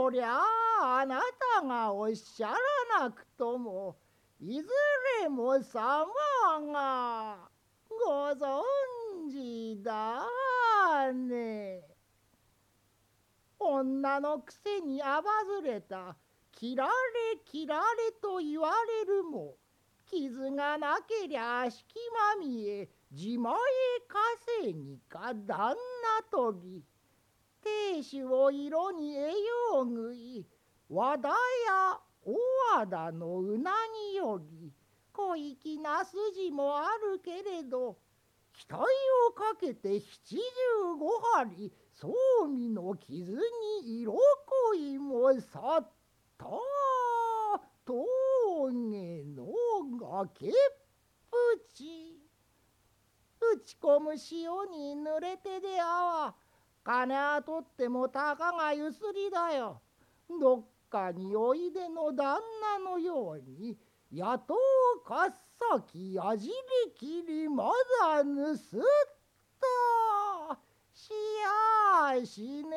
そりゃああなたがおっしゃらなくともいずれも様がご存知だね。女のくせにあばずれたきられきられと言われるも傷がなけりゃしきまみえ自前稼ぎか旦那取り亭主を色に栄養食い和田や大和田のうなぎより小粋な筋もあるけれど期待をかけて七十五針装備の傷に色恋もさった峠の崖っぷち打ち込む潮に濡れてであわ金は取ってもたかがゆすりだよ。どっかにおいでの旦那のように野党かっさきやじりきりまだ盗ったしやしね